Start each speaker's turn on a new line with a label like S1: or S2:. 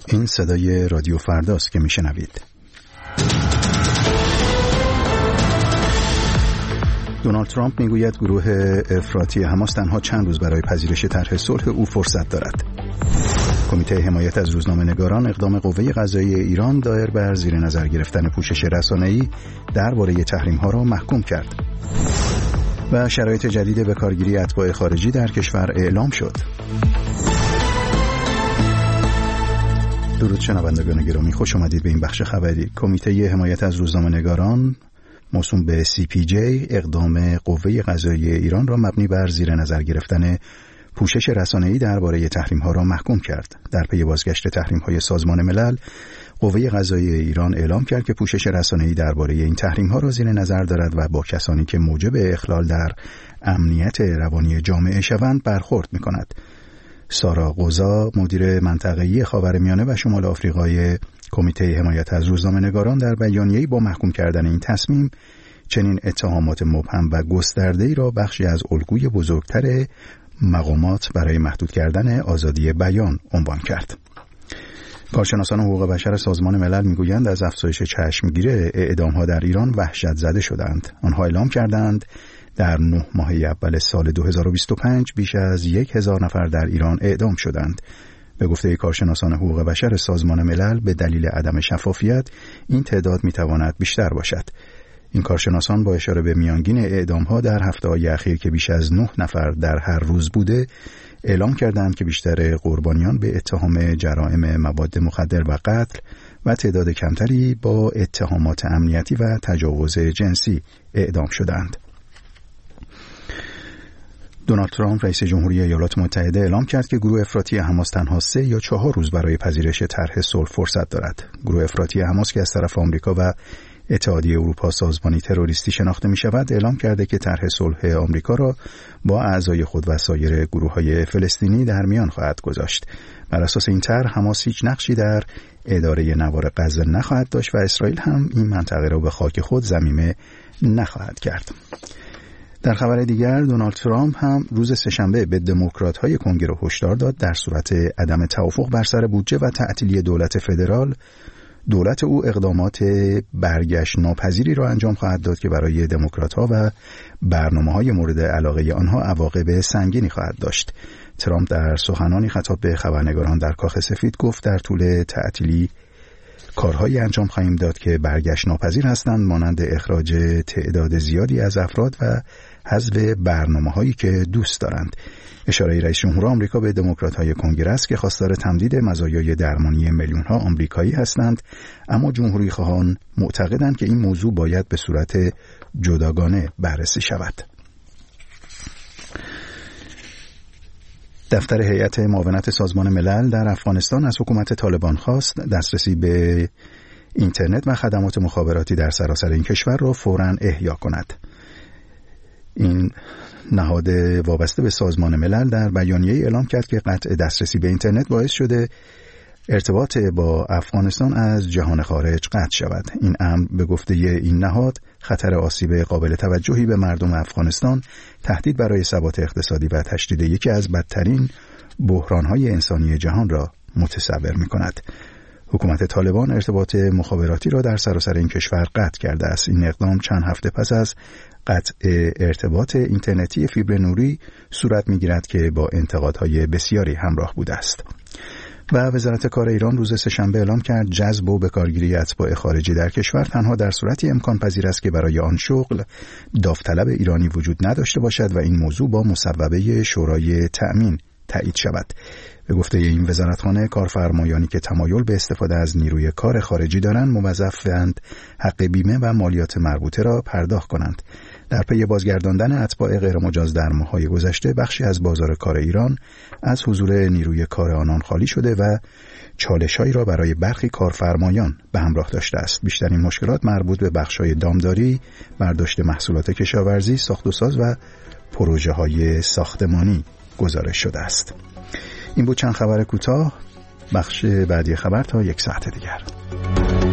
S1: این صدای رادیو فرداست که میشنوید. دونالد ترامپ میگوید گروه افراطی حماس تنها چند روز برای پذیرش طرح صلح او فرصت دارد. کمیته حمایت از روزنامه‌نگاران اقدام قوه قضاییه ایران دایر بر زیر نظر گرفتن پوشش رسانه‌ای درباره تحریم‌ها را محکوم کرد. و شرایط جدید بکارگیری اتباع خارجی در کشور اعلام شد. درود شنوندگان گرامی، خوش آمدید به این بخش خبری. کمیته حمایت از روزنامه‌نگاران موسوم به CPJ اقدام قوه قضاییه ایران را مبنی بر زیر نظر گرفتن پوشش رسانه‌ای درباره تحریم‌ها را محکوم کرد. در پی بازگشت تحریم‌های سازمان ملل، قوه قضاییه ایران اعلام کرد که پوشش رسانه‌ای درباره این تحریم‌ها را زیر نظر دارد و با کسانی که موجب اخلال در امنیت روانی جامعه شوند برخورد می‌کند. سارا قوزا، مدیر منطقه‌ای خاورمیانه و شمال آفریقای کمیته حمایت از روزنامه‌نگاران، در بیانیه‌ای با محکوم کردن این تصمیم چنین اتهامات مبهم و گسترده‌ای را بخشی از الگوی بزرگتر مقامات برای محدود کردن آزادی بیان عنوان کرد. کارشناسان حقوق بشر سازمان ملل میگویند از افزایش چشمگیر اعدام‌ها در ایران وحشت زده شدند. آنها اعلام کردند در 9 ماه اول سال 2025 بیش از 1000 نفر در ایران اعدام شدند. به گفته کارشناسان حقوق بشر سازمان ملل، به دلیل عدم شفافیت این تعداد میتواند بیشتر باشد. این کارشناسان با اشاره به میانگین اعدام‌ها در هفته‌های اخیر که بیش از 9 نفر در هر روز بوده، اعلام کردند که بیشتر قربانیان به اتهام جرائم مواد مخدر و قتل و تعداد کمتری با اتهامات امنیتی و تجاوز جنسی اعدام شدند. دونالد ترامپ رئیس جمهوری ایالات متحده اعلام کرد که گروه افراطی حماس تنها 3 یا 4 روز برای پذیرش طرح صلح فرصت دارد. گروه افراطی حماس که از طرف آمریکا و اتحادیه اروپا سازمانی تروریستی شناخته می شود، اعلام کرده که طرح صلح آمریکا را با اعضای خود و سایر گروه‌های فلسطینی در میان خواهد گذاشت. بر اساس این طرح حماس هیچ نقشی در اداره نوار غزه نخواهد داشت و اسرائیل هم این منطقه را به خاک خود ضمیمه نخواهد کرد. در خبر دیگر، دونالد ترامپ هم روز سه‌شنبه به دموکرات‌های کنگره هشدار داد در صورت عدم توافق بر سر بودجه و تعطیلی دولت فدرال، دولت او اقدامات برگشت ناپذیری را انجام خواهد داد که برای دموکرات‌ها و برنامه‌های مورد علاقه آنها عواقب سنگینی خواهد داشت. ترامپ در سخنانی خطاب به خبرنگاران در کاخ سفید گفت در طول تعطیلی کارهایی انجام خواهیم داد که برگشت ناپذیر هستند، مانند اخراج تعداد زیادی از افراد و حذف برنامه‌هایی که دوست دارند. اشاره رئیس جمهور آمریکا به دموکرات‌های کنگره است که خواستار تمدید مزایای درمانی میلیون‌ها آمریکایی هستند، اما جمهوری‌خواهان معتقدند که این موضوع باید به صورت جداگانه بررسی شود. دفتر هیئت معاونت سازمان ملل در افغانستان از حکومت طالبان خواست دسترسی به اینترنت و خدمات مخابراتی در سراسر این کشور را فوراً احیا کند. این نهاد وابسته به سازمان ملل در بیانیه‌ای اعلام کرد که قطع دسترسی به اینترنت باعث شده ارتباط با افغانستان از جهان خارج قطع شود. این امر به گفته این نهاد خطر آسیب قابل توجهی به مردم افغانستان، تهدید برای ثبات اقتصادی و تشدید یکی از بدترین بحران‌های انسانی جهان را متصور می‌کند. حکومت طالبان ارتباط مخابراتی را در سراسر این کشور قطع کرده است. این اقدام چند هفته پس از قطع ارتباط اینترنتی فیبر نوری صورت می‌گیرد که با انتقادهای بسیاری همراه بوده است. و وزارت کار ایران روز سه‌شنبه اعلام کرد جذب و بکارگیری اتباع خارجی در کشور تنها در صورتی امکان پذیر است که برای آن شغل داوطلب ایرانی وجود نداشته باشد و این موضوع با مصوبه شورای تأمین تایید شود. به گفته این وزارتخانه، کارفرمایانی که تمایل به استفاده از نیروی کار خارجی دارند موظفند حق بیمه و مالیات مربوطه را پرداخت کنند. در پی بازگرداندن اتباع غیرمجاز در ماه‌های گذشته، بخشی از بازار کار ایران از حضور نیروی کار آنان خالی شده و چالش‌هایی را برای برخی کارفرمایان به همراه داشته است. بیشترین مشکلات مربوط به بخش‌های دامداری، برداشت محصولات کشاورزی، ساخت و ساز و پروژه‌های ساختمانی گزارش شده است. این بود چند خبر کوتاه. بخش بعدی خبر تا 1 ساعت دیگر.